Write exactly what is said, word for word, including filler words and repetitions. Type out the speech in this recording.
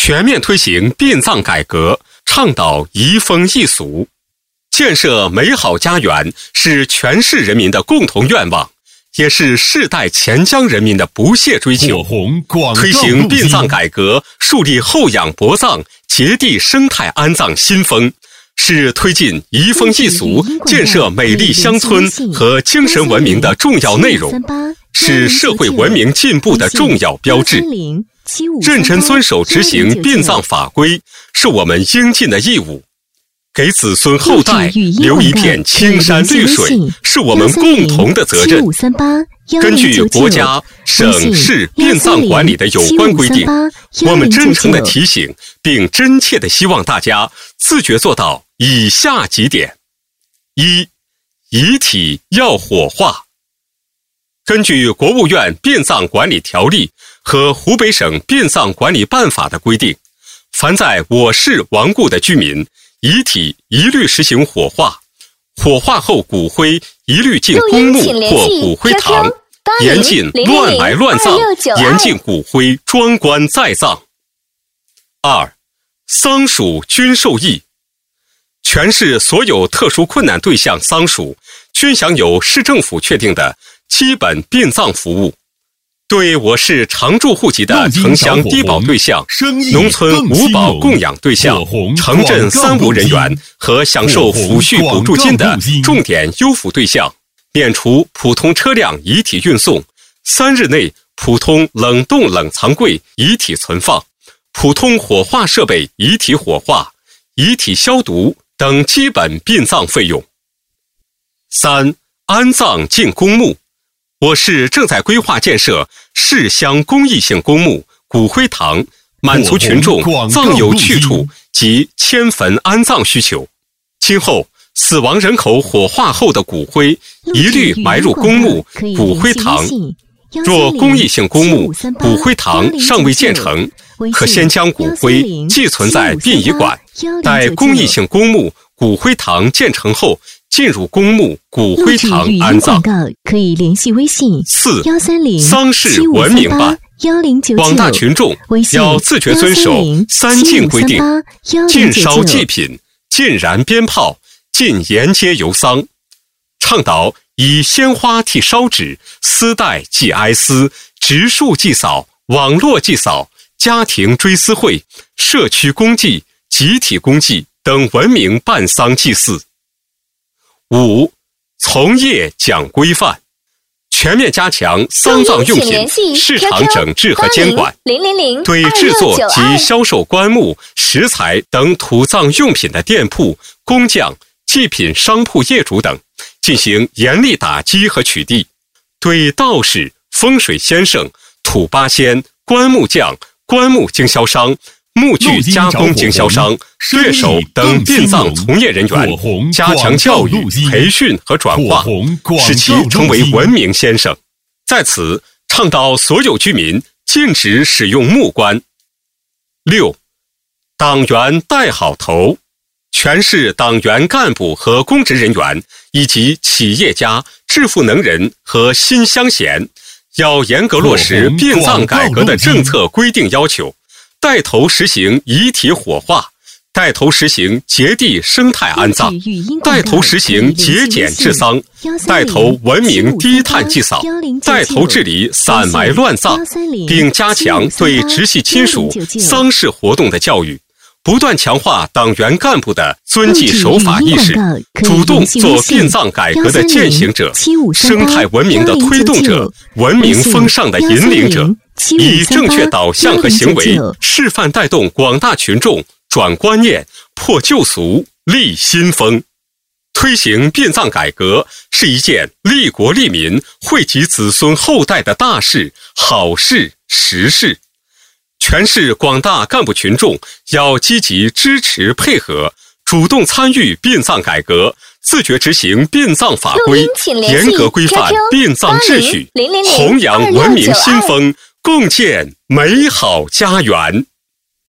全面推行殡葬改革，倡导移风易俗，建设美好家园是全市人民的共同愿望，也是世代钱江人民的不懈追求。推行殡葬改革，树立后仰薄葬、节地生态安葬新风，是推进移风易俗、建设美丽乡村和精神文明的重要内容，是社会文明进步的重要标志。认真遵守执行殡葬法规是我们应尽的义务，给子孙后代留一片青山绿水是我们共同的责任。根据国家、省市殡葬管理的有关规定，我们真诚地提醒并真切地希望大家自觉做到以下几点：一、遗体要火化。根据国务院殡葬管理条例和湖北省殡葬管理办法的规定，凡在我市亡故的居民，遗体一律实行火化，火化后骨灰一律进公墓或骨灰堂，严禁乱埋乱葬，严禁骨灰装棺再葬。二、丧属均受益。全市所有特殊困难对象丧属均享有市政府确定的基本殡葬服务。对我市常住户籍的城乡低保对象、农村无保供养对象、城镇三无人员和享受抚恤补助金的重点优抚对象，免除普通车辆遗体运送、三日内普通冷冻冷藏柜遗体存放、普通火化设备遗体火化、遗体消毒等基本殡葬费用。三、安葬进公墓。我市正在规划建设市乡公益性公墓、骨灰堂，满足群众葬有去处及迁坟安葬需求。今后死亡人口火化后的骨灰一律埋入公墓、骨灰堂。若公益性公墓、骨灰堂尚未建成，可先将骨灰寄存在殡仪馆，待公益性公墓、骨灰堂建成后，进入公墓、骨灰堂安葬。 可以联系微信四、丧事文明办。广大群众要自觉遵守三禁规定，禁烧祭品，禁燃鞭炮，禁沿街游丧，倡导以鲜花替烧纸、丝带祭哀思、植树祭扫、网络祭扫、家庭追思会、社区公祭、集体公祭等文明办丧祭祀。五、从业讲规范，全面加强丧葬用品市场整治和监管，对制作及销售棺木、石材等土葬用品的店铺、工匠、祭品商铺业主等进行严厉打击和取缔，对道士、风水先生、土八仙、棺木匠、棺木经销商、木具加工经销商、乐手等殡葬从业人员加强教育、培训和转化，使其成为文明先生。在此倡导所有居民禁止使用木棺。六、党员带好头。全市党员干部和公职人员以及企业家、致富能人和新乡贤要严格落实殡葬改革的政策规定要求，带头实行遗体火化，带头实行节地生态安葬，带头实行节俭治丧，带头文明低碳祭扫，带头治理散埋乱葬，并加强对直系亲属丧事活动的教育，不断强化党员干部的遵纪守法意识，主动做殡葬改革的践行者、生态文明的推动者、文明风尚的引领者，以正确导向和行为示范带动广大群众转观念、破旧俗、立新风。推行殡葬改革是一件利国利民、惠及子孙后代的大事、好事、实事。全市广大干部群众要积极支持配合，主动参与殡葬改革，自觉执行殡葬法规，严格规范殡葬秩序，弘扬文明新风，共建美好家园。